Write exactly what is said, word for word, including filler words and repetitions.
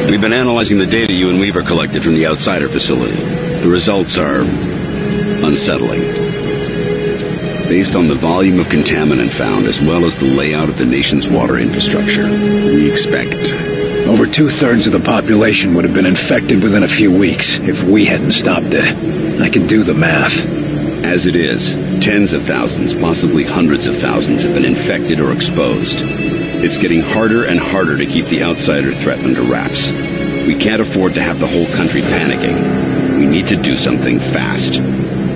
We've been analyzing the data you and Weaver collected from the Outsider facility. The results are unsettling. Based on the volume of contaminant found, as well as the layout of the nation's water infrastructure, we expect over two-thirds of the population would have been infected within a few weeks if we hadn't stopped it. I can do the math. As it is, tens of thousands, possibly hundreds of thousands, have been infected or exposed. It's getting harder and harder to keep the Outsider threat under wraps. We can't afford to have the whole country panicking. We need to do something fast.